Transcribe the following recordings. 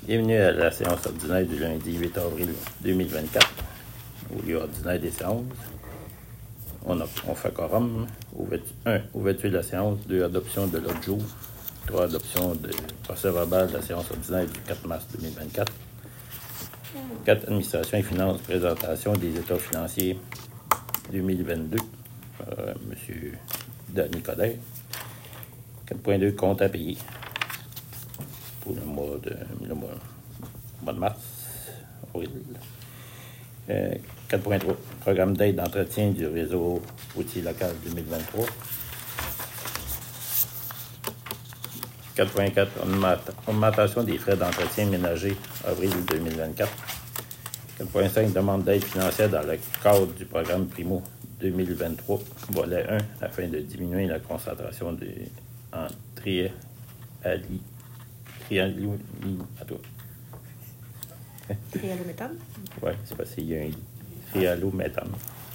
Bienvenue à la séance ordinaire du lundi 8 avril 2024, au lieu ordinaire des séances. On fait quorum. 1. Ouverture de la séance. 2. Adoption de l'ordre du jour. 3. Adoption de procès-verbal de la séance ordinaire du 4 mars 2024. 4. Administration et finances. Présentation des états financiers 2022 par M. Denis Coderre. 4.2. Compte à payer pour le mois de mars, avril. 4.3. Programme d'aide d'entretien du réseau routier local 2023. 4.4. Augmentation des frais d'entretien ménagers avril 2024. 4.5. Demande d'aide financière dans le cadre du programme Primo 2023, volet 1, afin de diminuer la concentration en trialométhane? Oui, c'est parce qu'il y a un trialométhane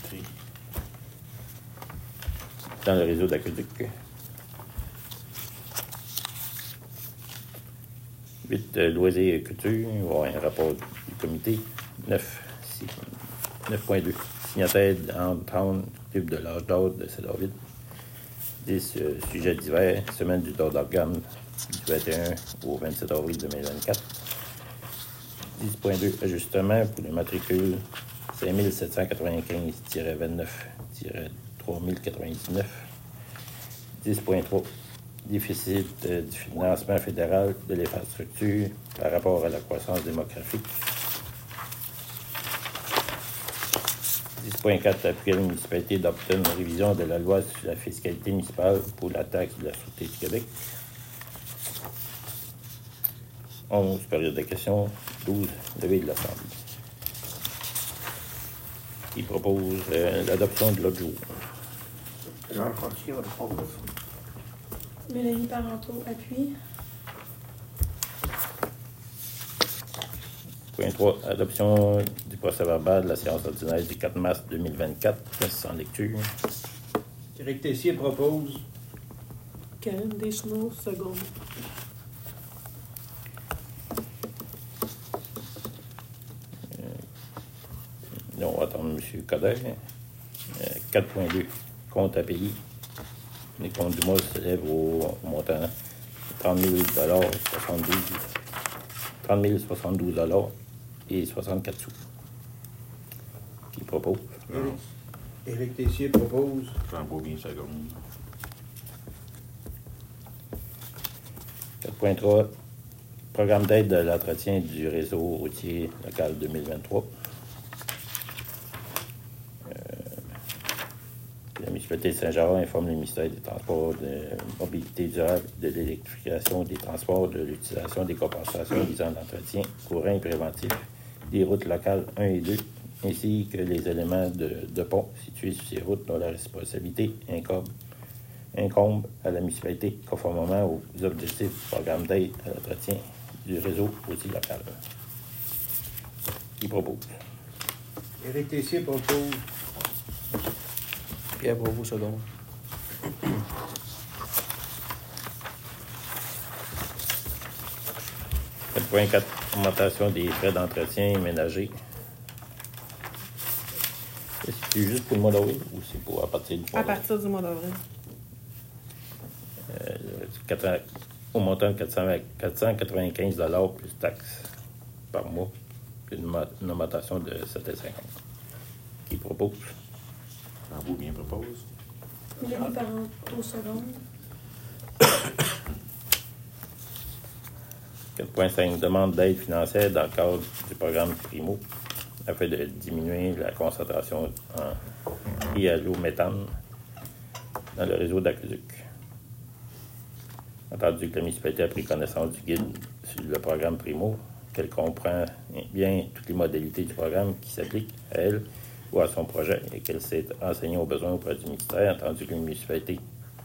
dans le réseau d'aqueduc. 8. Loisirs et culture. Il va y avoir un rapport du comité. 9.2. Signataire d'entente club de l'âge d'or de Cédarville. 10. Sujets divers. Semaine du don d'organes du 21 au 27 avril 2024. 10.2. Ajustement pour les matricules 5795-29-3099. 10.3. Déficit du financement fédéral de l'infrastructure par rapport à la croissance démographique. 10.4. Appui à la municipalité d'obtenir une révision de la loi sur la fiscalité municipale pour la taxe de la Sûreté du Québec. 11. Période de questions. 12. Levée de l'Assemblée. Il propose l'adoption de l'ordre du jour. Jean Fortier va propose. Mélanie Parenteau, appui. Point 3. Adoption du procès-verbal de la séance ordinaire du 4 mars 2024. Sans lecture. Éric Tessier propose. Karen Deschenaux, seconde. On va attendre M. Coderre. 4.2. Compte à payer. Les comptes du mois s'élèvent au montant de 30 072 et 64 sous. Qui propose? Éric Tessier propose. Jean Beaubien, seconde. 4.3. Programme d'aide de l'entretien du réseau routier local 2023. La municipalité de Saint-Jean informe le ministère des Transports de mobilité durable, de l'électrification des transports, de l'utilisation des compensations visant l'entretien courant et préventif des routes locales 1 et 2, ainsi que les éléments de pont situés sur ces routes dont la responsabilité incombe à la municipalité conformément aux objectifs du programme d'aide à l'entretien du réseau routier local. Qui propose? Éric Tessier propose. Pierre Provost, seconde. 4.4. Augmentation des frais d'entretien ménagers. C'est juste pour le mois d'avril ou c'est pour à partir du mois À partir du mois d'avril. Au montant de 495 $ plus taxes par mois, puis une augmentation de 7,50 $. Qui propose? Jean Beaubien propose. Mélanie Parenteau, seconde. 4.5. Demande d'aide financière dans le cadre du programme Primo afin de diminuer la concentration en trialométhane dans le réseau d'aqueduc. Entendu que la municipalité a pris connaissance du guide sur le programme Primo, qu'elle comprend bien toutes les modalités du programme qui s'appliquent à elle ou à son projet et qu'elle s'est enseignée aux besoins auprès du ministère, entendu que la municipalité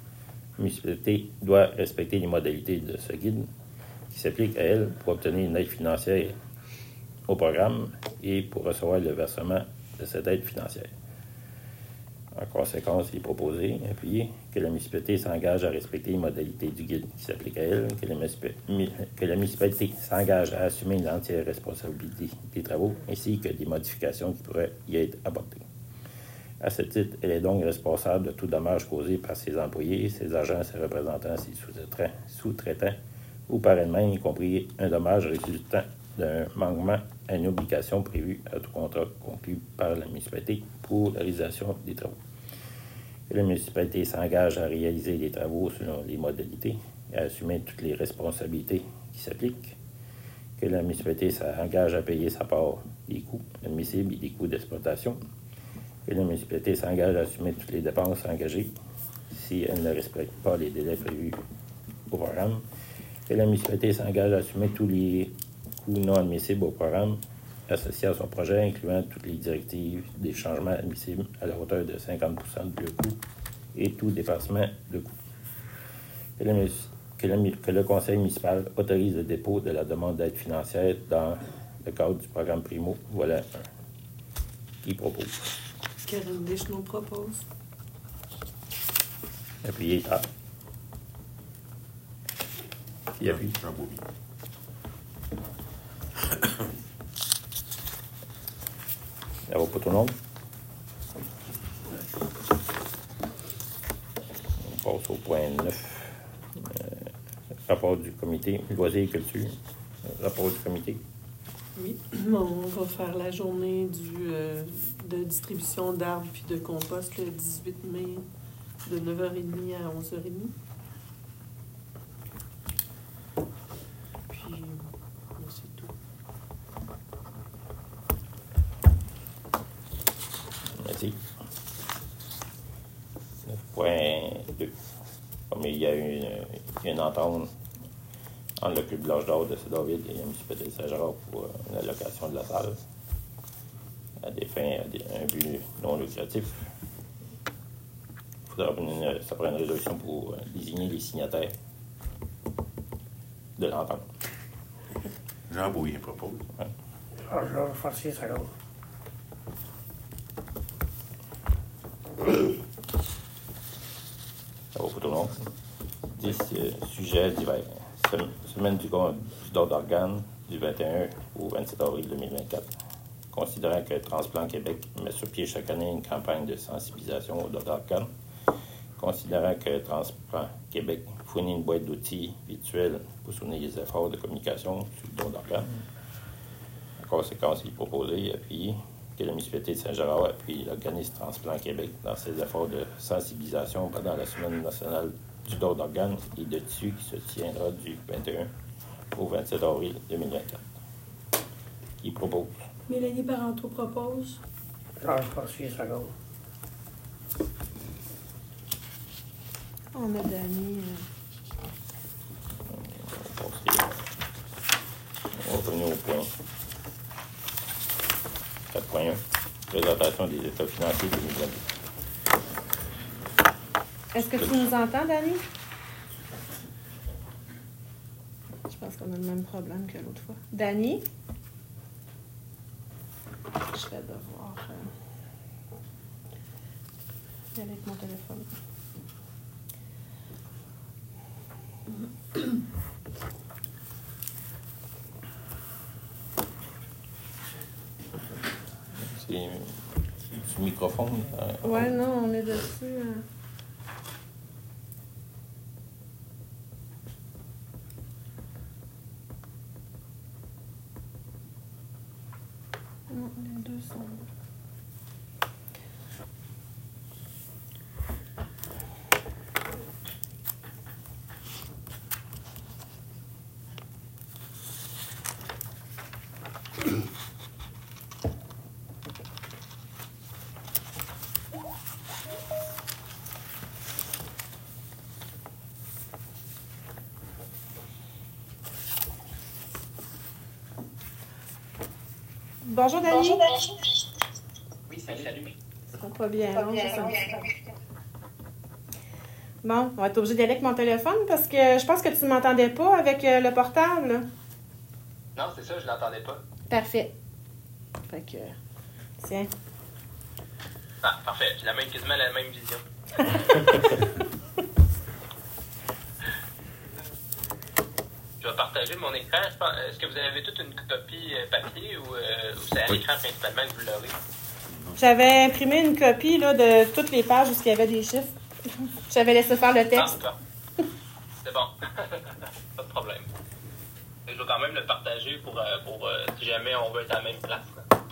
doit respecter les modalités de ce guide qui s'applique à elle pour obtenir une aide financière au programme et pour recevoir le versement de cette aide financière. En conséquence, il est proposé, appuyé, que la municipalité s'engage à respecter les modalités du guide qui s'appliquent à elle, que la municipalité s'engage à assumer l'entière responsabilité des travaux, ainsi que des modifications qui pourraient y être apportées. À ce titre, elle est donc responsable de tout dommage causé par ses employés, ses agents, ses représentants, ses sous-traitants, ou par elle-même, y compris un dommage résultant d'un manquement à une obligation prévue à tout contrat conclu par la municipalité pour la réalisation des travaux. Que la municipalité s'engage à réaliser les travaux selon les modalités et à assumer toutes les responsabilités qui s'appliquent. Que la municipalité s'engage à payer sa part des coûts admissibles et des coûts d'exploitation. Que la municipalité s'engage à assumer toutes les dépenses engagées si elle ne respecte pas les délais prévus au programme. Que la municipalité s'engage à assumer tous les coûts non admissibles au programme associés à son projet, incluant toutes les directives des changements admissibles à la hauteur de 50% du coût et tout dépassement de coût. Que le conseil municipal autorise le dépôt de la demande d'aide financière dans le cadre du programme Primo. Voilà un. Qui propose? Karen Deschenaux propose. Appuyez A. Qui appuie? Jean Beaubien. Ça va pas tout le monde? On passe au point 9. Rapport du comité loisirs et culture. Rapport du comité. Oui, on va faire la journée de distribution d'arbres puis de compost le 18 mai de 9h30 à 11h30. Puis, c'est tout. Merci. 9.2. Comme il y a une entente entre le club de l'âge d'or de Cédarville et la municipalité de Saint-Gérard pour la location de la salle à des fins, à un but non lucratif. Ça prend une résolution pour désigner les signataires de l'entente. Jean Beaubien propose. Ouais. Georges Forcier, seconde. Ça va pour tout le monde. 10 sujets divers. Semaine du don d'organes du 21 au 27 avril 2024. Considérant que Transplant Québec met sur pied chaque année une campagne de sensibilisation au don d'organes, considérant que Transplant Québec fournit une boîte d'outils virtuels pour soutenir les efforts de communication sur le don d'organes, en conséquence, il est proposé et appuyé que la municipalité de Saint-Gérard appuie l'organisme Transplant Québec dans ses efforts de sensibilisation pendant la Semaine nationale du don d'organes et de tissus qui se tiendra du 21 au 27 avril 2024. Qui propose? Mélanie Parenteau propose. Georges Forcier, seconde. On a Dani. On va revenir au point 4.1. Présentation des états financiers 2022. Est-ce que tu nous entends, Dani? Je pense qu'on a le même problème que l'autre fois. Dani? Je vais devoir y aller avec mon téléphone. C'est du microphone. Ouais, non, on est dessus. Non, les deux sont. Bonjour, Dani. Oui, salut. Ça va pas bien, non? C'est ça. Bon, on va être obligé d'y aller avec mon téléphone parce que je pense que tu ne m'entendais pas avec le portable. Là. Non, c'est ça, je l'entendais pas. Parfait. Fait que, tiens. Ah, parfait. J'ai quasiment la même vision. Je vais partager mon écran. Est-ce que vous avez toute une copie papier ou c'est à l'écran principalement que vous l'aurez? J'avais imprimé une copie là, de toutes les pages où il y avait des chiffres. J'avais laissé faire le texte. Ah, c'est bon. Pas de problème. Je vais quand même le partager pour si jamais on veut être à la même place.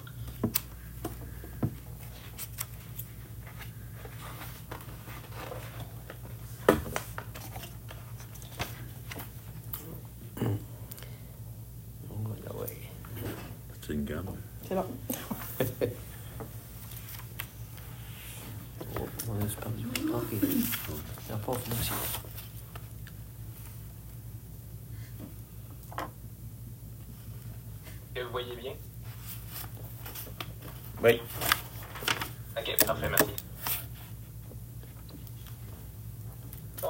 C'est une gamme. C'est bon. On a perdu. OK. Rapport financier. Est-ce que vous voyez bien? Oui. OK, parfait, merci. Bon.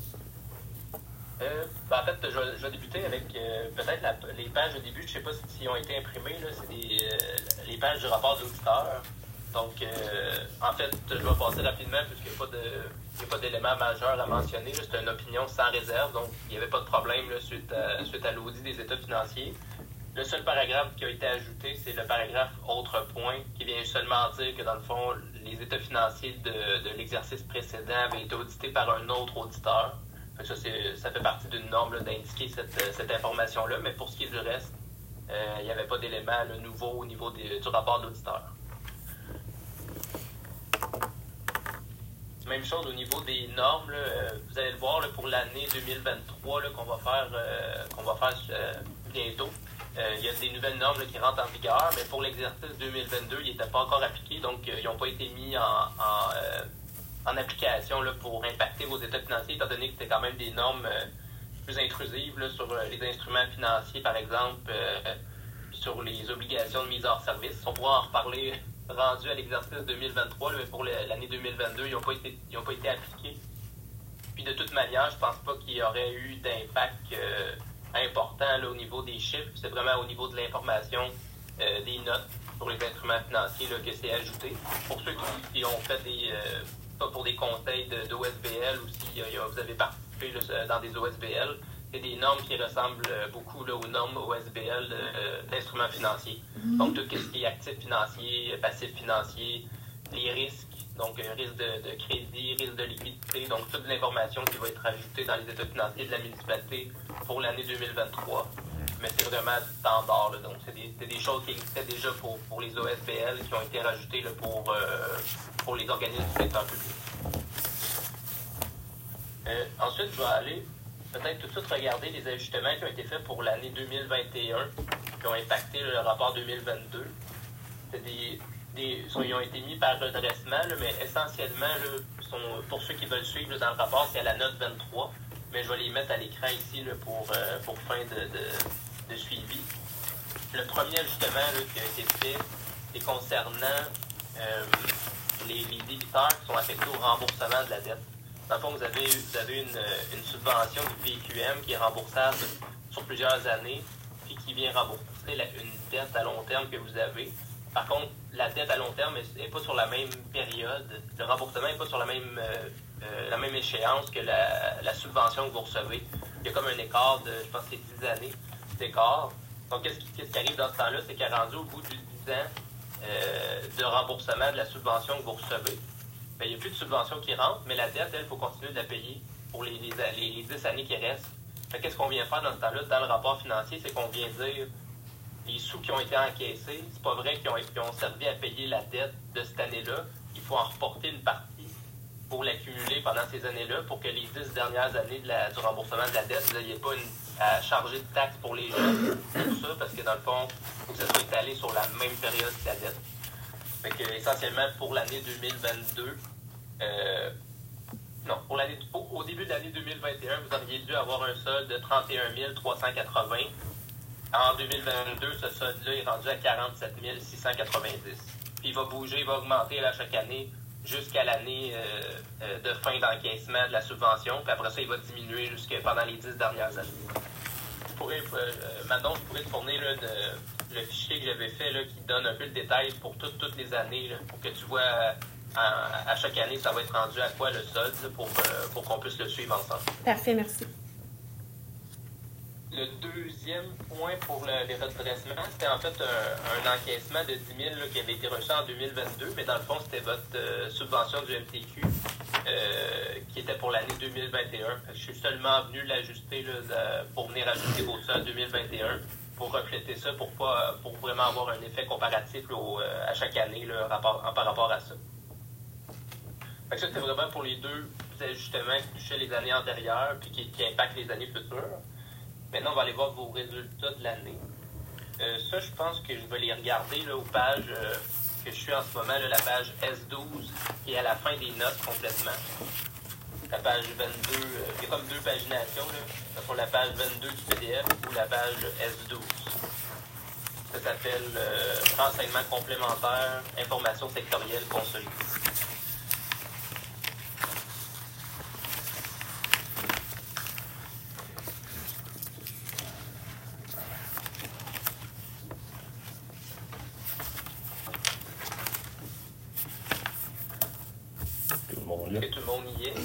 En fait, je vais débuter avec peut-être les pages de début. Je ne sais pas si ont été imprimées. Là, c'est les pages du rapport d'auditeur. Donc, en fait, je vais passer rapidement puisqu'il n'y a pas d'éléments majeurs à mentionner. C'est une opinion sans réserve, donc il n'y avait pas de problème là, suite à l'audit des états financiers. Le seul paragraphe qui a été ajouté, c'est le paragraphe « Autre point » qui vient seulement dire que, dans le fond, les états financiers de l'exercice précédent avaient été audités par un autre auditeur. Ça fait partie d'une norme d'indiquer cette information-là, mais pour ce qui est du reste, il n'y avait pas d'éléments nouveaux au niveau du rapport d'auditeur. Même chose au niveau des normes. Là, vous allez le voir là, pour l'année 2023 là, qu'on va faire bientôt. Il y a des nouvelles normes là, qui rentrent en vigueur, mais pour l'exercice 2022, ils n'étaient pas encore appliqués, donc ils n'ont pas été mis en application là, pour impacter vos états financiers, étant donné que c'était quand même des normes plus intrusives là, sur les instruments financiers, par exemple, sur les obligations de mise hors service. On pourra en reparler rendu à l'exercice 2023, là, mais pour l'année 2022, ils n'ont pas été appliqués. Puis de toute manière, je pense pas qu'il y aurait eu d'impact important là, au niveau des chiffres. C'est vraiment au niveau de l'information des notes pour les instruments financiers là, que c'est ajouté. Pour ceux qui ont fait pas pour des conseils d'OSBL ou si vous avez participé là, dans des OSBL, c'est des normes qui ressemblent beaucoup là, aux normes OSBL d'instruments financiers. Donc, tout ce qui est actifs financiers, passifs financiers, les risques, donc risque de crédit, risque de liquidité, donc toute l'information qui va être ajoutée dans les états financiers de la municipalité pour l'année 2023. Mais c'est vraiment standard. Là, donc, c'est des choses qui existaient déjà pour les OSBL qui ont été rajoutées là, pour les organismes du secteur public. Ensuite, je vais aller peut-être tout de suite regarder les ajustements qui ont été faits pour l'année 2021, qui ont impacté le rapport 2022. Ils ont été mis par redressement, là, mais essentiellement, là, pour ceux qui veulent suivre là, dans le rapport, c'est à la note 23. Mais je vais les mettre à l'écran ici là, pour fin de suivi. Le premier ajustement là, qui a été fait, c'est concernant les débiteurs qui sont affectés au remboursement de la dette. Dans le fond, vous avez une subvention du PQM qui est remboursable sur plusieurs années, puis qui vient rembourser une dette à long terme que vous avez. Par contre, la dette à long terme n'est pas sur la même période. Le remboursement n'est pas sur la même échéance que la subvention que vous recevez. Il y a comme un écart de, je pense que c'est 10 années d'écart. Donc, qu'est-ce qui arrive dans ce temps-là? C'est qu'à rendu au bout de 10 ans de remboursement de la subvention que vous recevez, bien, il n'y a plus de subvention qui rentre, mais la dette, elle, il faut continuer de la payer pour les 10 années qui restent. Qu'est-ce qu'on vient faire dans ce temps-là, dans le rapport financier? C'est qu'on vient dire les sous qui ont été encaissés, c'est pas vrai qu'ils ont servi à payer la dette de cette année-là. Il faut en reporter une partie pour l'accumuler pendant ces années-là, pour que les 10 dernières années du remboursement de la dette, vous n'ayez pas à charger de taxes pour les gens, tout ça, parce que dans le fond, il faut que ça soit étalé sur la même période que la dette. Fait que, essentiellement, pour l'année 2022, au début de l'année 2021, vous auriez dû avoir un solde de 31 380. En 2022, ce solde-là est rendu à 47 690. Puis il va bouger, il va augmenter là, chaque année jusqu'à l'année de fin d'encaissement de la subvention. Puis après ça, il va diminuer pendant les 10 dernières années. Maintenant, je pourrais te fournir là, le fichier que j'avais fait là, qui donne un peu le détail pour toutes les années, là, pour que tu vois à chaque année, ça va être rendu à quoi le solde là, pour qu'on puisse le suivre ensemble. Parfait, merci. Le deuxième point pour les redressements, c'était en fait un encaissement de 10 000 là, qui avait été reçu en 2022, mais dans le fond, c'était votre subvention du MTQ qui était pour l'année 2021. Je suis seulement venu l'ajuster là, pour venir ajuster vos soldes 2021 pour refléter ça, pour vraiment avoir un effet comparatif là, à chaque année là, par rapport à ça. Fait que ça, c'était vraiment pour les deux ajustements qui touchaient les années antérieures puis qui impactent les années futures. Maintenant, on va aller voir vos résultats de l'année. Ça, je pense que je vais les regarder là, aux pages que je suis en ce moment, là, la page S12, qui est à la fin des notes complètement. La page 22, il y a comme deux paginations, là, sur la page 22 du PDF ou la page S12. Ça s'appelle Renseignements complémentaires, information sectorielle consolidée. Là. Est-ce que tout le monde y est?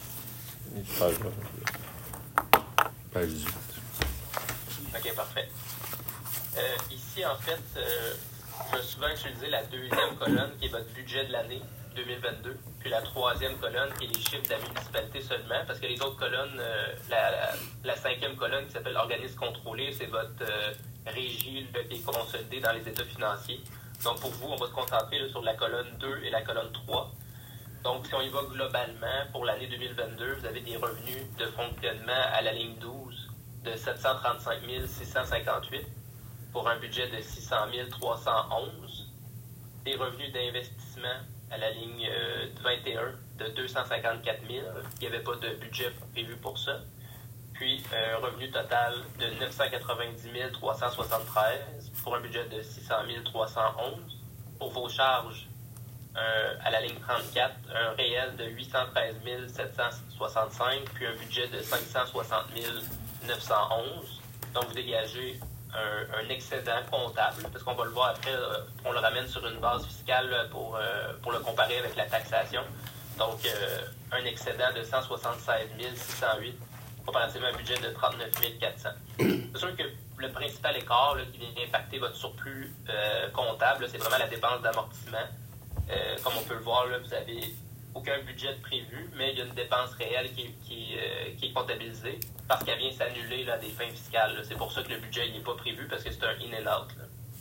Page 18. OK, parfait. Ici, en fait, je vais souvent utiliser la deuxième colonne, qui est votre budget de l'année 2022, puis la troisième colonne, qui est les chiffres de la municipalité seulement, parce que les autres colonnes, la cinquième colonne, qui s'appelle organisme contrôlé, c'est votre régie qui est consolidée dans les états financiers. Donc, pour vous, on va se concentrer là, sur la colonne 2 et la colonne 3. Donc, si on y va globalement, pour l'année 2022, vous avez des revenus de fonctionnement à la ligne 12 de 735 658 pour un budget de 600 311. Des revenus d'investissement à la ligne 21 de 254 000. Il n'y avait pas de budget prévu pour ça. Puis, un revenu total de 990 373 pour un budget de 600 311. Pour vos charges, à la ligne 34, un réel de 813 765, puis un budget de 560 911. Donc, vous dégagez un excédent comptable, parce qu'on va le voir après, on le ramène sur une base fiscale là, pour le comparer avec la taxation. Donc, un excédent de 176 608, comparativement à un budget de 39 400. C'est sûr que le principal écart là, qui vient impacter votre surplus comptable, c'est vraiment la dépense d'amortissement. Comme on peut le voir, là, vous n'avez aucun budget prévu, mais il y a une dépense réelle qui est comptabilisée parce qu'elle vient s'annuler là, des fins fiscales. Là. C'est pour ça que le budget n'est pas prévu, parce que c'est un in and out.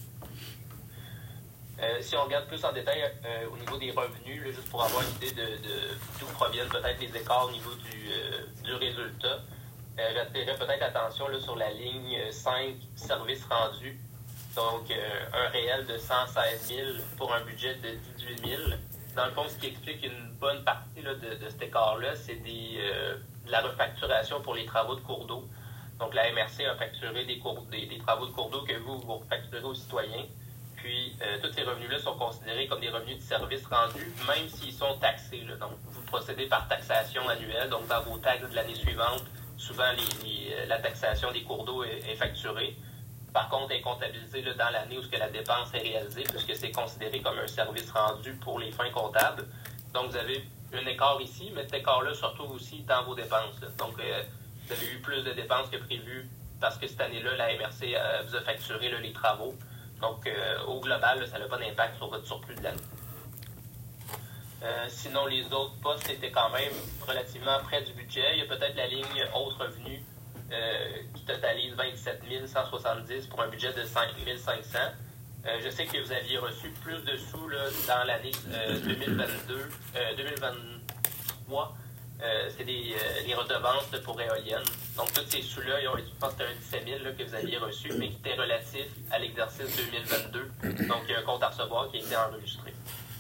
Si on regarde plus en détail au niveau des revenus, là, juste pour avoir une idée d'où proviennent peut-être les écarts au niveau du résultat, j'attirerais peut-être l'attention là, sur la ligne 5, services rendus. Donc, un réel de 116 000 pour un budget de 18 000. Dans le fond, ce qui explique une bonne partie là, de cet écart-là, c'est de la refacturation pour les travaux de cours d'eau. Donc, la MRC a facturé des travaux de cours d'eau que vous refacturez aux citoyens. Puis, tous ces revenus-là sont considérés comme des revenus de services rendus, même s'ils sont taxés. Là. Donc, vous procédez par taxation annuelle. Donc, dans vos taxes de l'année suivante, souvent, la taxation des cours d'eau est facturée. Par contre, elle est comptabilisée là, dans l'année où la dépense est réalisée, puisque c'est considéré comme un service rendu pour les fins comptables. Donc, vous avez un écart ici, mais cet écart-là se retrouve aussi dans vos dépenses. Là. Donc, vous avez eu plus de dépenses que prévu parce que cette année-là, la MRC vous a facturé là, les travaux. Donc, au global, là, ça n'a pas d'impact sur votre surplus de l'année. Sinon, les autres postes étaient quand même relativement près du budget. Il y a peut-être la ligne « Autres revenus » qui totalise 27 170 pour un budget de 5 500. Je sais que vous aviez reçu plus de sous là, dans l'année 2023. C'est des redevances pour éoliennes. Donc, tous ces sous-là, je pense que c'était un 17 000 là, que vous aviez reçu, mais qui était relatif à l'exercice 2022. Donc, il y a un compte à recevoir qui a été enregistré.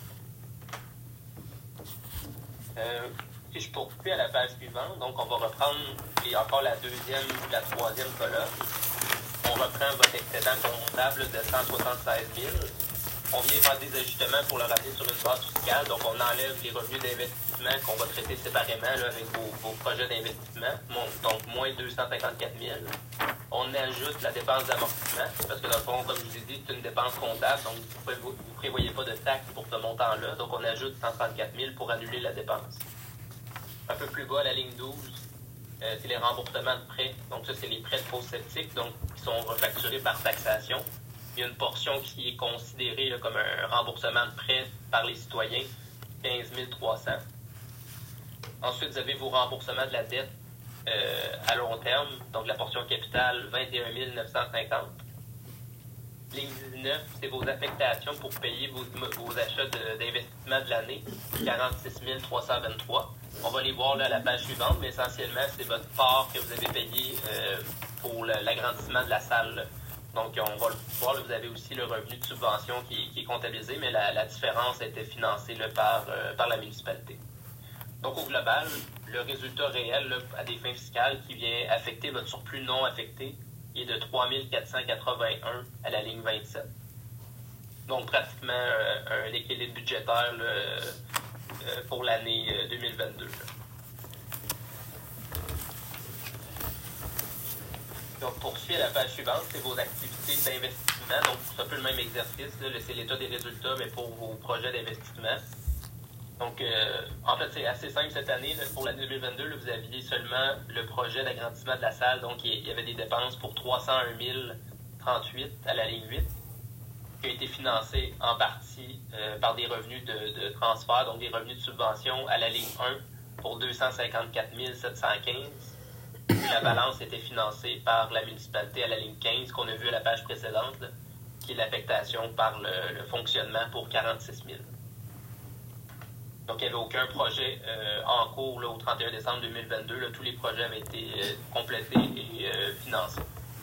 Si je poursuis à la page suivante, donc on va reprendre encore la deuxième ou la troisième colonne. On reprend votre excédent comptable de 176 000. On vient faire des ajustements pour le ramener sur une base fiscale. Donc, on enlève les revenus d'investissement qu'on va traiter séparément là, avec vos projets d'investissement. Donc, moins 254 000. on ajoute la dépense d'amortissement, parce que dans le fond, comme je vous ai dit, c'est une dépense comptable, donc vous ne prévoyez pas de taxe pour ce montant-là, donc on ajoute 134 000 pour annuler la dépense. Un peu plus bas, la ligne 12, c'est les remboursements de prêts. Donc ça, c'est les prêts de pause septique, donc qui sont refacturés par taxation. Il y a une portion qui est considérée là, comme un remboursement de prêts par les citoyens, 15 300. Ensuite, vous avez vos remboursements de la dette à long terme, donc la portion capitale, 21 950. Ligne 19, c'est vos affectations pour payer vos achats d'investissement de l'année, 46 323. On va les voir là, à la page suivante, mais essentiellement, c'est votre part que vous avez payé pour l'agrandissement de la salle. Donc, on va le voir, là, vous avez aussi le revenu de subvention qui est comptabilisé, mais la différence a été financée là, par la municipalité. Donc, au global, le résultat réel là, à des fins fiscales qui vient affecter votre surplus non affecté est de 3 481 à la ligne 27. Donc, pratiquement un équilibre budgétaire là, pour l'année 2022. Donc, poursuit à la page suivante, c'est vos activités d'investissement. Donc, c'est un peu le même exercice. Là, c'est l'état des résultats, mais pour vos projets d'investissement. Donc, en fait, c'est assez simple cette année. Là, pour l'année 2022, là, vous aviez seulement le projet d'agrandissement de la salle. Donc, il y avait des dépenses pour 301 038 à la ligne 8, qui a été financé en partie par des revenus de transfert, donc des revenus de subvention à la ligne 1 pour 254 715. Puis la balance était financée par la municipalité à la ligne 15, qu'on a vu à la page précédente, là, qui est l'affectation par le fonctionnement pour 46 000. Donc, il n'y avait aucun projet en cours là, au 31 décembre 2022. Là, tous les projets avaient été complétés et financés.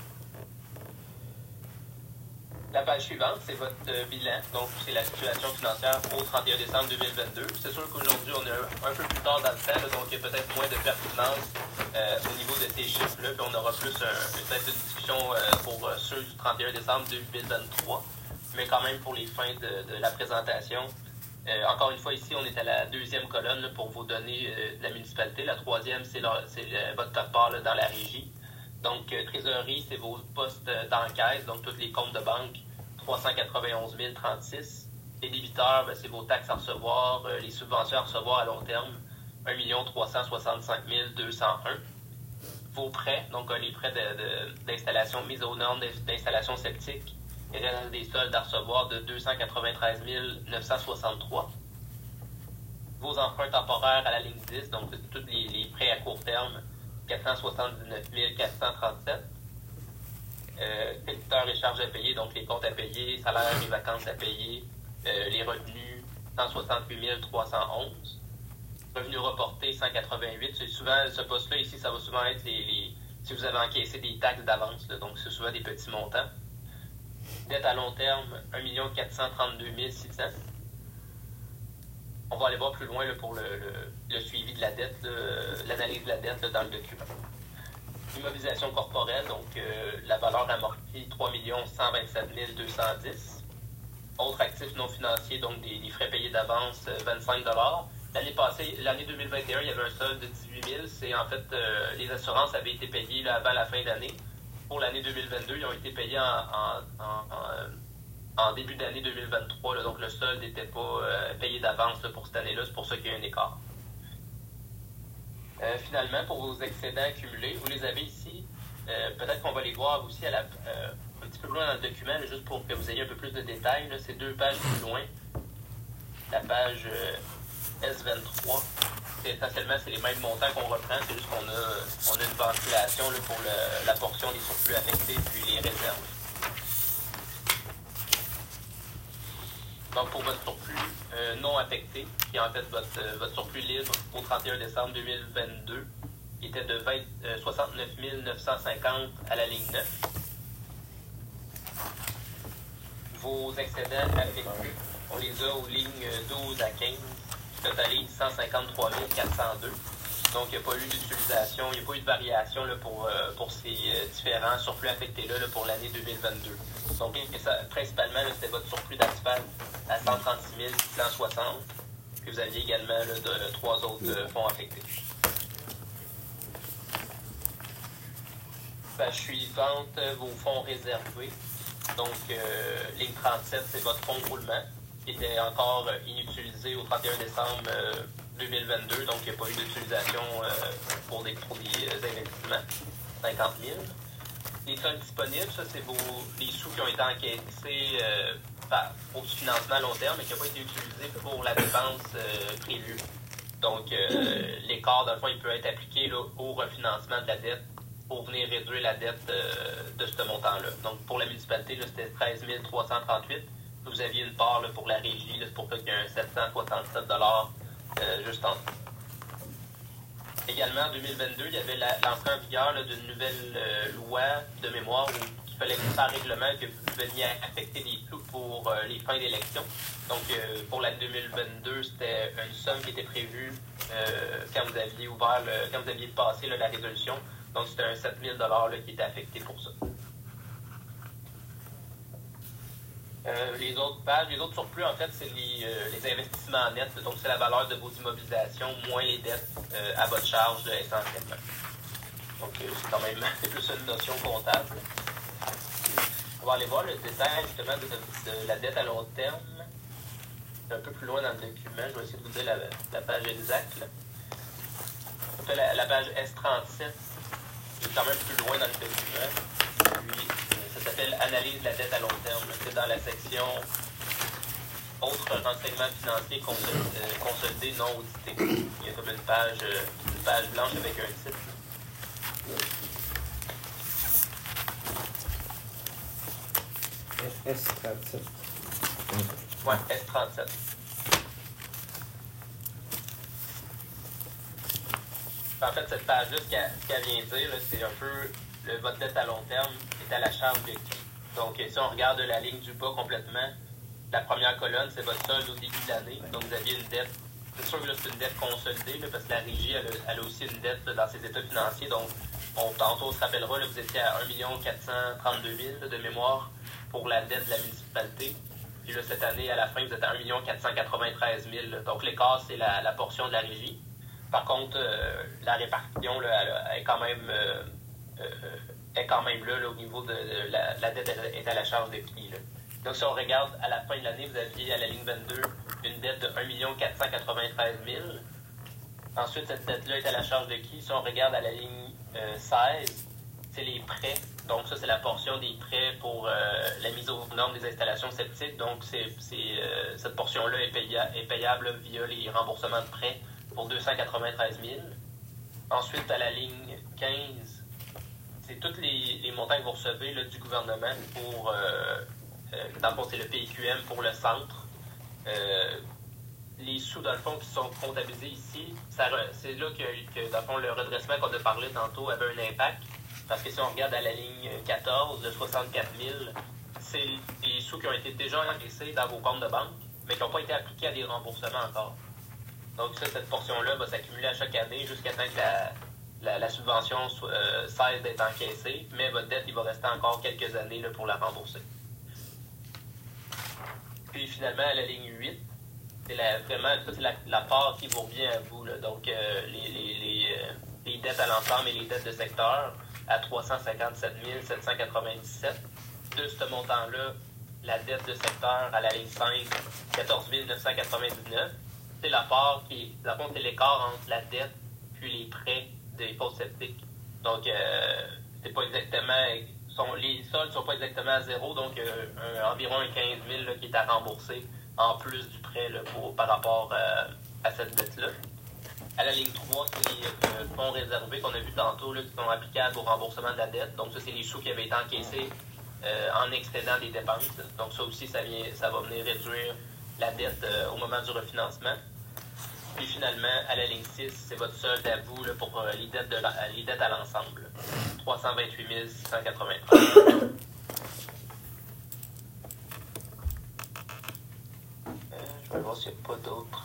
La page suivante, c'est votre bilan. Donc, c'est la situation financière au 31 décembre 2022. C'est sûr qu'aujourd'hui, on est un peu plus tard dans le temps, là, donc il y a peut-être moins de pertinence au niveau de ces chiffres-là. Puis on aura plus peut-être une discussion pour ceux du 31 décembre 2023. Mais quand même, pour les fins de la présentation, encore une fois, ici, on est à la deuxième colonne là, pour vos données de la municipalité. La troisième, c'est votre part là, dans la régie. Donc, trésorerie, c'est vos postes d'encaisse, donc tous les comptes de banque, 391 036. Les débiteurs, ben, c'est vos taxes à recevoir, les subventions à recevoir à long terme, 1 365 201. Vos prêts, donc les prêts d'installation mise aux normes d'installation septique, et des soldes à recevoir de 293 963. Vos emprunts temporaires à la ligne 10, donc tous les prêts à court terme, 479 437. Créditeurs et charges à payer, donc les comptes à payer, salaires et vacances à payer, les revenus, 168 311. Revenus reportés, 188. C'est souvent, ce poste-là ici, ça va souvent être si vous avez encaissé des taxes d'avance, là, donc c'est souvent des petits montants. Dette à long terme, 1 432 600. On va aller voir plus loin là, pour le suivi de la dette, l'analyse de la dette là, dans le document. Immobilisation corporelle, donc la valeur amortie, 3 127 210. Autres actifs non financiers, donc des frais payés d'avance, 25 $. L'année passée, l'année 2021, il y avait un solde de 18 000. C'est en fait, les assurances avaient été payées là, avant la fin d'année. Pour l'année 2022, ils ont été payés en début d'année 2023. Là, donc, le solde n'était pas payé d'avance là, pour cette année-là. C'est pour ça qu'il y a un écart. Finalement, pour vos excédents accumulés, vous les avez ici. Peut-être qu'on va les voir aussi un petit peu plus loin dans le document, là, juste pour que vous ayez un peu plus de détails. Là, c'est 2 pages plus loin. La page S23. Essentiellement, c'est les mêmes montants qu'on reprend. C'est juste qu'on a une ventilation là, pour la portion des surplus affectés puis les réserves. Donc, pour votre surplus non affecté, qui est en fait votre surplus libre au 31 décembre 2022, qui était de 69 950 à la ligne 9. Vos excédents affectés, on les a aux lignes 12 à 15, qui totalisent 153 402. Donc, il n'y a pas eu d'utilisation, il n'y a pas eu de variation là, pour ces différents surplus affectés-là là, pour l'année 2022. Donc, principalement, c'était votre surplus d'asphalte à 136 660. Puis vous aviez également là, 3 autres fonds affectés. Page suivante, vos fonds réservés. Donc, ligne 37, c'est votre fonds de roulement qui était encore inutilisé au 31 décembre 2022. Donc, il n'y a pas eu d'utilisation pour des investissements. 50 000. Les soldes disponibles, ça, c'est les sous qui ont été encaissés pour du financement à long terme et qui n'ont pas été utilisés pour la dépense prévue. Donc, l'écart, dans le fond, il peut être appliqué là, au refinancement de la dette pour venir réduire la dette de ce montant-là. Donc, pour la municipalité, là, c'était 13 338. Vous aviez une part là, pour la régie, là, c'est pour ça qu'il y a un 767 $ juste en dessous. Également, en 2022, il y avait l'entrée en vigueur d'une nouvelle loi de mémoire où il fallait par règlement que vous veniez affecter des sous pour les fins d'élection. Donc, pour l'année 2022, c'était une somme qui était prévue quand vous aviez quand vous aviez passé là, la résolution. Donc, c'était un 7 000 $ qui était affecté pour ça. Les autres pages, les autres surplus, en fait, c'est les investissements nets. Donc, c'est la valeur de vos immobilisations moins les dettes à votre charge essentiellement. Donc, c'est quand même plus une notion comptable. On va aller voir le détail justement de la dette à long terme. C'est un peu plus loin dans le document. Je vais essayer de vous dire la page exacte. Donc, la page S37 est quand même plus loin dans le document. Puis, ça s'appelle « Analyse de la dette à long terme ». C'est dans la section « Autres renseignements financiers consolidés non audités ». Il y a comme une page blanche avec un titre. S37. Oui, S37. En fait, cette page-là, ce qu'elle vient dire, c'est un peu votre dette à long terme est à la charge de qui. Donc, si on regarde la ligne du bas complètement, la première colonne, c'est votre solde au début de l'année. Donc, vous aviez une dette. C'est sûr que là, c'est une dette consolidée, là, parce que la régie, elle a aussi une dette là, dans ses états financiers. Donc, tantôt, on se rappellera, là, vous étiez à 1 432 000 de mémoire pour la dette de la municipalité. Puis là, cette année, à la fin, vous êtes à 1 493 000. Donc, l'écart, c'est la portion de la régie. Par contre, la répartition, là, elle est quand même là, au niveau de la dette est à la charge de qui. Là. Donc, si on regarde à la fin de l'année, vous aviez à la ligne 22 une dette de 1 493 000. Ensuite, cette dette-là est à la charge de qui? Si on regarde à la ligne 16, c'est les prêts. Donc, ça, c'est la portion des prêts pour la mise aux normes des installations septiques. Donc, cette portion-là est payable là, via les remboursements de prêts pour 293 000. Ensuite, à la ligne 15, c'est tous les montants que vous recevez là, du gouvernement pour, dans le fond, c'est le PQM pour le centre. Les sous, dans le fond, qui sont comptabilisés ici, c'est là que, dans le fond, le redressement qu'on a parlé tantôt avait un impact. Parce que si on regarde à la ligne 14, de 64 000, c'est les sous qui ont été déjà encaissés dans vos comptes de banque, mais qui n'ont pas été appliqués à des remboursements encore. Donc ça, cette portion-là va s'accumuler à chaque année jusqu'à temps que la subvention cesse d'être encaissée, mais votre dette, il va rester encore quelques années là, pour la rembourser. Puis finalement, à la ligne 8, c'est la part qui vous revient à vous. Là. Donc les dettes à l'ensemble et les dettes de secteur à 357 797. De ce montant-là, la dette de secteur à la ligne 5, 14 999. C'est la part qui, dans le fond, c'est l'écart entre la dette puis les prêts des fosses septiques. Donc, c'est pas exactement, les soldes ne sont pas exactement à zéro, donc environ un 15 000 là, qui est à rembourser en plus du prêt là, par rapport à cette dette-là. À la ligne 3, c'est les fonds réservés qu'on a vu tantôt là, qui sont applicables au remboursement de la dette. Donc, ça, c'est les sous qui avaient été encaissés en excédent des dépenses. Donc, ça aussi, ça va venir réduire la dette au moment du refinancement. Puis finalement, à la ligne 6, c'est votre solde à vous là, pour les dettes à l'ensemble. 328 683. Je vais voir s'il n'y a pas d'autres.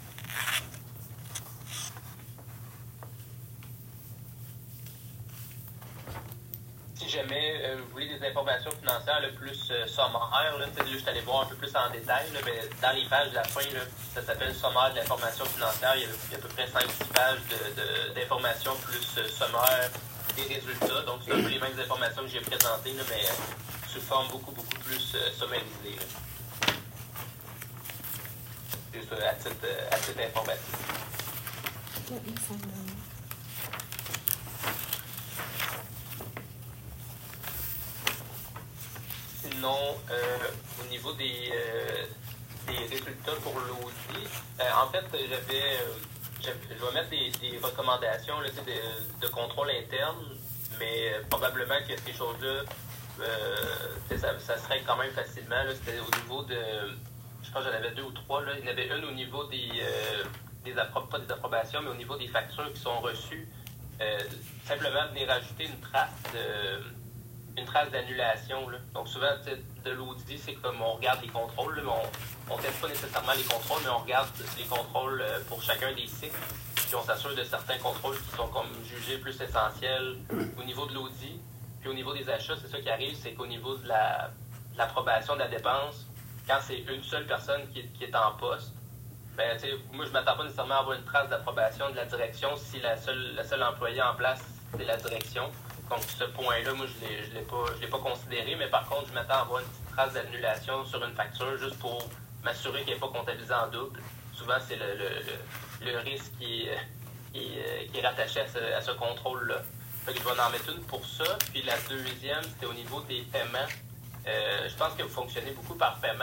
Si jamais vous voulez des informations financières là, plus sommaires, je suis allé voir un peu plus en détail, là, mais dans les pages de la fin, là, ça s'appelle sommaire de l'information financière. Il y a à peu près 5-6 pages d'informations plus sommaires des résultats. Donc, c'est un peu les mêmes informations que j'ai présentées, là, mais sous forme beaucoup plus sommarisée. Là. C'est ça, à titre informatif. Sinon, au niveau des résultats pour l'audit, en fait, je vais mettre des recommandations là, de contrôle interne, mais probablement que ces choses-là, ça se règle quand même facilement. Là, c'était au niveau de, je pense que j'en avais 2 ou 3. Là. Il y en avait une au niveau pas des approbations, mais au niveau des factures qui sont reçues. Simplement venir rajouter une trace d'annulation. Là. Donc souvent, de l'audit, c'est comme on regarde les contrôles, là, mais on ne teste pas nécessairement les contrôles, mais on regarde les contrôles pour chacun des cycles, puis on s'assure de certains contrôles qui sont comme jugés plus essentiels au niveau de l'audit. Puis au niveau des achats, c'est ça qui arrive, c'est qu'au niveau de l'approbation de la dépense, quand c'est une seule personne qui est en poste, ben, moi, je ne m'attends pas nécessairement à avoir une trace d'approbation de la direction si la seule employée en place, c'est la direction. Donc, ce point-là, moi, je l'ai pas considéré, mais par contre, je m'attends à avoir une petite trace d'annulation sur une facture juste pour m'assurer qu'elle n'est pas comptabilisée en double. Souvent, c'est le risque qui est rattaché à ce contrôle-là. Fait que je vais en mettre une pour ça. Puis la deuxième, c'était au niveau des paiements. Je pense que vous fonctionnez beaucoup par paiement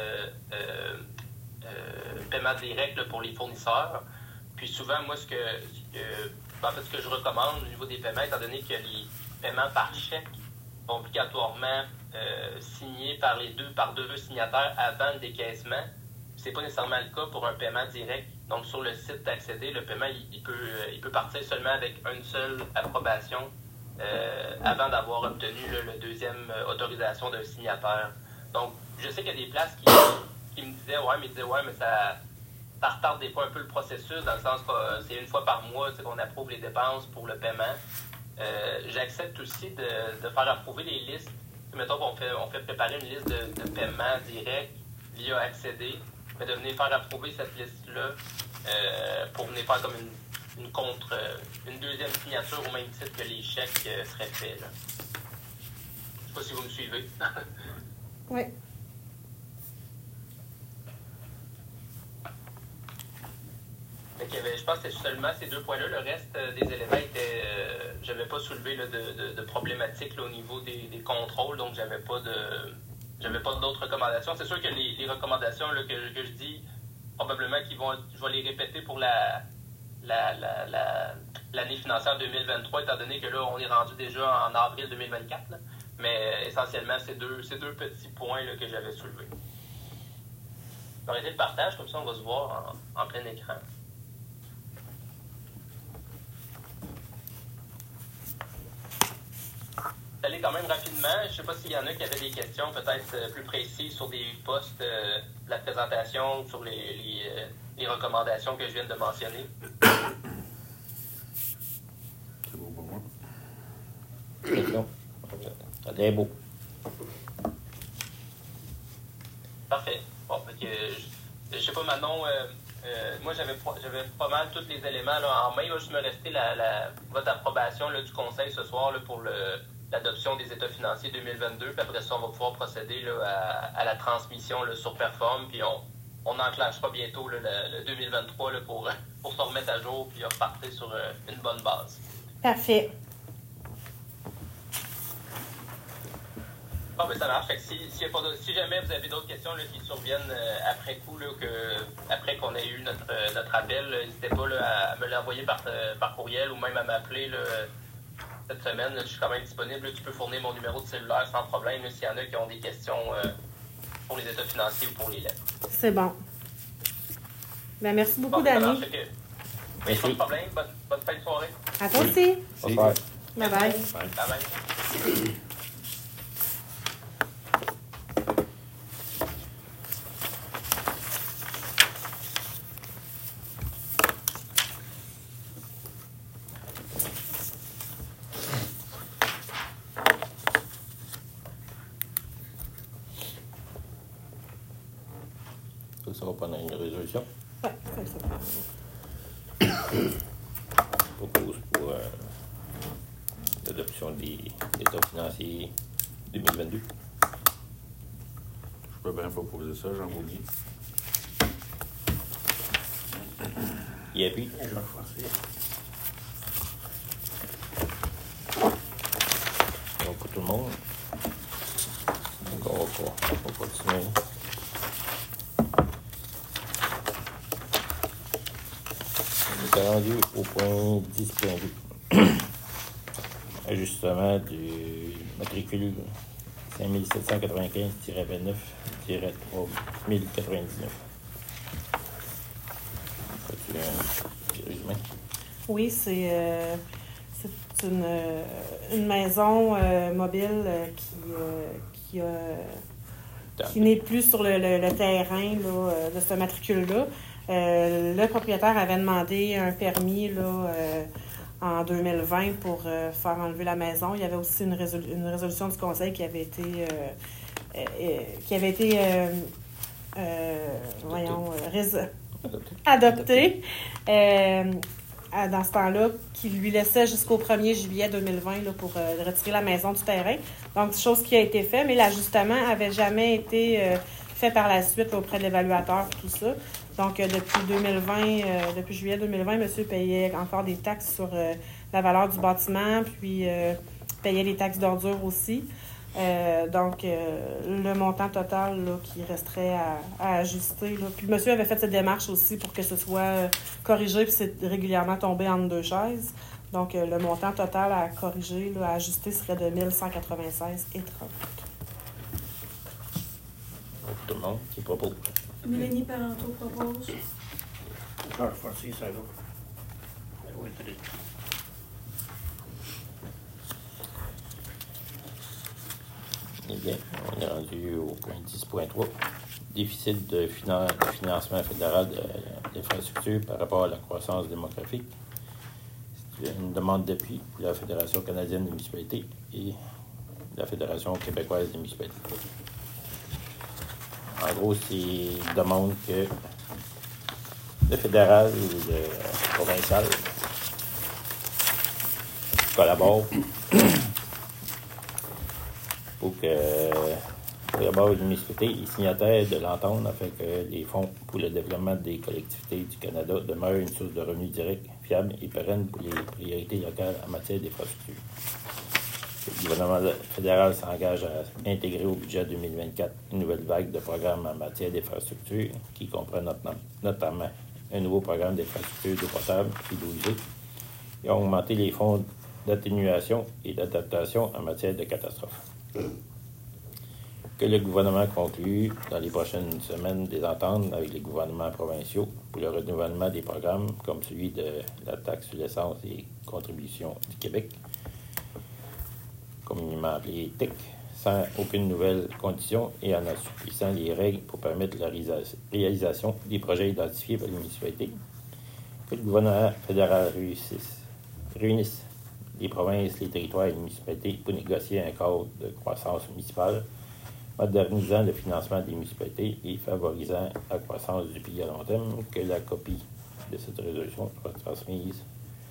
direct là, pour les fournisseurs. Puis souvent, moi, ce que je recommande au niveau des paiements, étant donné que les paiements par chèque sont obligatoirement signés par deux signataires avant le décaissement, c'est pas nécessairement le cas pour un paiement direct. Donc, sur le site d'accéder, le paiement, il peut partir seulement avec une seule approbation avant d'avoir obtenu le deuxième autorisation d'un signataire. Donc, je sais qu'il y a des places qui me disaient, mais ça retarde des fois un peu le processus, dans le sens que c'est une fois par mois qu'on approuve les dépenses pour le paiement. J'accepte aussi de faire approuver les listes. Mettons qu'on fait préparer une liste de paiements directs via accéder, mais de venir faire approuver cette liste-là pour venir faire comme une deuxième signature au même titre que les chèques seraient faits. Là. Je ne sais pas si vous me suivez. Oui. Je pense que c'était seulement ces 2 points-là. Le reste des éléments étaient. J'avais pas soulevé là, de problématiques là, au niveau des contrôles, donc j'avais pas d'autres recommandations. C'est sûr que les recommandations là, que je dis, probablement je vais les répéter pour l'année financière 2023, étant donné que là, on est rendu déjà en avril 2024. Là. Mais essentiellement, c'est deux petits points là, que j'avais soulevés. Je vais arrêter le partage, comme ça on va se voir en plein écran. Aller quand même rapidement. Je ne sais pas s'il y en a qui avaient des questions peut-être plus précises sur des postes de la présentation, sur les recommandations que je viens de mentionner. C'est beau pour moi. Question? Ça très beau. Parfait. Bon, je sais pas, Manon, moi j'avais pas mal tous les éléments là, en main. Il va juste me rester votre approbation là, du conseil ce soir là, pour l'adoption des états financiers 2022. Puis après ça, on va pouvoir procéder là, à la transmission là, sur Perform. Puis on enclenchera bientôt là, le 2023 là, pour se remettre à jour puis repartir sur une bonne base. Parfait. Ah, ben ça marche. Fait que si jamais vous avez d'autres questions là, qui surviennent après coup, là, après qu'on ait eu notre appel, n'hésitez pas là, à me l'envoyer par courriel ou même à m'appeler là, cette semaine. Là, je suis quand même disponible. Là, tu peux fournir mon numéro de cellulaire sans problème s'il y en a qui ont des questions pour les états financiers ou pour les lettres. C'est bon. Ben, merci beaucoup, Bon, ça Dani. marche, pas de problème. Bonne fin de soirée. À toi aussi. Au revoir. Bye bye. Bye bye. Ça va prendre une résolution. Oui, comme ça. Je propose pour le l'adoption des états financiers 2022. Je peux bien proposer ça, Jean Boulier. Il appuie. Je vais forcer. Donc, pour tout le monde. Donc, on va continuer. On est rendu au point 10.2. Ajustement du matricule 5795-29-3099. Fais-tu un petit résumé? Oui, c'est une maison mobile qui n'est plus sur le terrain là, de ce matricule-là. Le propriétaire avait demandé un permis là, en 2020 pour faire enlever la maison. Il y avait aussi une résolution du conseil qui avait été adoptée. Dans ce temps-là, qui lui laissait jusqu'au 1er juillet 2020 là, pour retirer la maison du terrain. Donc, chose qui a été faite, mais l'ajustement n'avait jamais été fait par la suite là, auprès de l'évaluateur, tout ça. Donc, depuis juillet 2020, monsieur payait encore des taxes sur la valeur du bâtiment, puis payait les taxes d'ordure aussi. Donc, le montant total là, qui resterait à ajuster. Là. Puis, monsieur avait fait cette démarche aussi pour que ce soit corrigé, puis c'est régulièrement tombé entre deux chaises. Donc, le montant total à corriger, là, à ajuster, serait de 1196,30. Tout le monde qui propose. Mélanie Parenteau propose. Je vais forcer, ça va. Oui, très. Eh bien, on est rendu au point 10.3. Déficit de financement fédéral de l'infrastructure par rapport à la croissance démographique. C'est une demande d'appui pour la Fédération canadienne des municipalités et la Fédération québécoise des municipalités. En gros, c'est une demande que le fédéral ou le provincial collaborent pour que d'abord les municipalités et signataires de l'entente afin que les fonds pour le développement des collectivités du Canada demeurent une source de revenus directs, fiable et pérenne pour les priorités locales en matière d'infrastructure. Le gouvernement fédéral s'engage à intégrer au budget 2024 une nouvelle vague de programmes en matière d'infrastructure qui comprend notamment un nouveau programme d'infrastructure d'eau potable et d'eau usée et à augmenter les fonds d'atténuation et d'adaptation en matière de catastrophes. Que le gouvernement conclue dans les prochaines semaines des ententes avec les gouvernements provinciaux pour le renouvellement des programmes comme celui de la taxe sur l'essence et contribution du Québec, communément appelé TIC, sans aucune nouvelle condition et en assouplissant les règles pour permettre la réalisation des projets identifiés par les municipalités. Que le gouvernement fédéral réunisse les provinces, les territoires et les municipalités pour négocier un cadre de croissance municipale, modernisant le financement des municipalités et favorisant la croissance du pays à long terme, que la copie de cette résolution soit transmise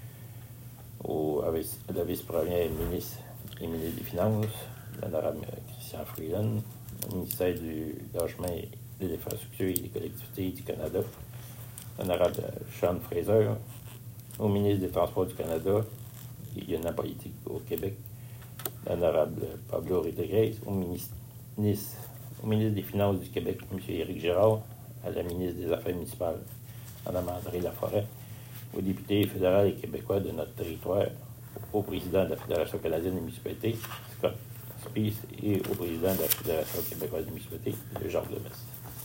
à la vice-première ministre et ministre des Finances, l'honorable Christian Freeland, au ministère du Logement et de l'Infrastructure et des collectivités du Canada, l'honorable Sean Fraser, au ministre des Transports du Canada et de la politique au Québec, l'honorable Pablo Rodriguez, au ministre des Finances du Québec, M. Éric Girard, à la ministre des Affaires municipales, Mme André Laforêt, aux députés fédéraux et québécois de notre territoire, au président de la Fédération canadienne des municipalités, Scott Spies, et au président de la Fédération québécoise des municipalités, Jacques Lemesse.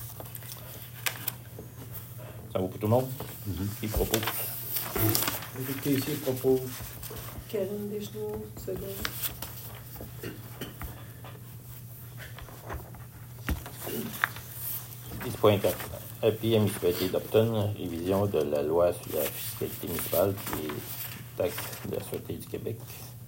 Ça vaut pour tout le monde? Qui propose? Le caissier propose. Karine Deschenaux, second. .4. Appui à municipalité d'Upton, révision de la loi sur la fiscalité municipale et taxes de la Sûreté du Québec.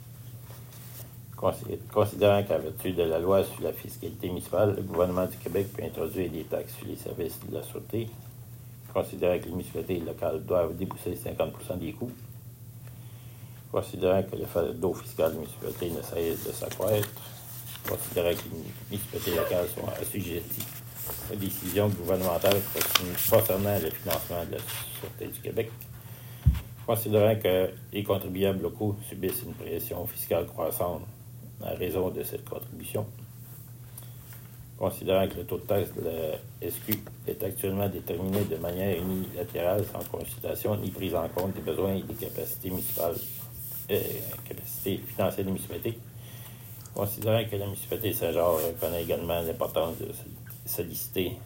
Considérant qu'en vertu de la loi sur la fiscalité municipale, le gouvernement du Québec peut introduire des taxes sur les services de la Sûreté, considérant que les municipalités locales doivent débourser 50% des coûts, Considérant que le fardeau fiscal des municipalités ne cesse de s'accroître, considérant que les municipalités locales sont assujetties aux décisions gouvernementales concernant le financement de la Sûreté du Québec, considérant que les contribuables locaux subissent une pression fiscale croissante à raison de cette contribution, considérant que le taux de taxe de la SQ est actuellement déterminé de manière unilatérale sans consultation ni prise en compte des besoins et des capacités municipales, capacités financières des municipalités, considérant que la municipalité de Saint-Georges reconnaît également l'importance de solliciter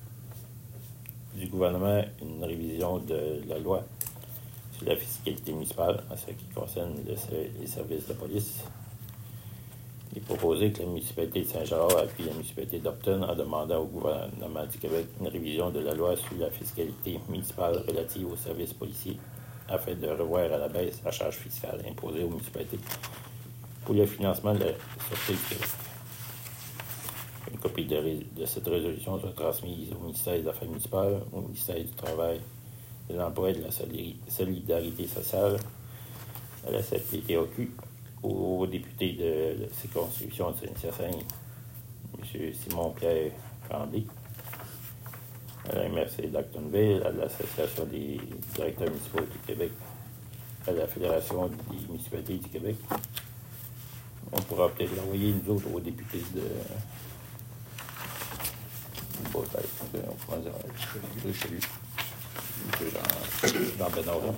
du gouvernement une révision de la loi sur la fiscalité municipale en ce qui concerne les services de police, il est proposé que la municipalité de Saint-Georges appuie la municipalité d'Upton en demandant au gouvernement du Québec une révision de la loi sur la fiscalité municipale relative aux services policiers afin de revoir à la baisse la charge fiscale imposée aux municipalités pour le financement de la Sûreté du Québec. Une copie de cette résolution sera transmise au ministère des Affaires municipales, au ministère du Travail, de l'Emploi et de la Solidarité sociale, à la CPTOQ, au député de la circonscription de Saint-Hyacinthe, M. Simon-Pierre Tremblay, à la MRC d'Actonville, à l'Association des directeurs municipaux du Québec, à la Fédération des municipalités du Québec. On pourra peut-être l'envoyer, nous autres, aux députés de Beautête. On pourra dire, chez lui. Jean Benoît.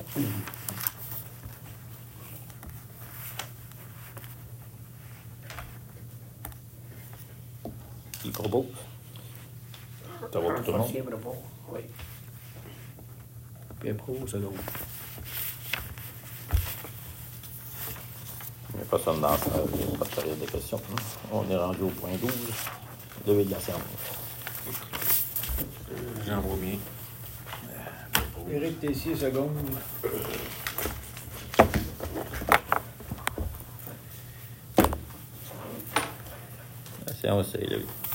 Qui propose? Ça va pour tout le monde? Oui. Puis après, ça l'autre. Il n'y a personne dans la salle, il n'y a pas de période de questions. On est rendu au point 12, lever de la séance. J'en vois bien. Éric Tessier, seconde. La séance est levée.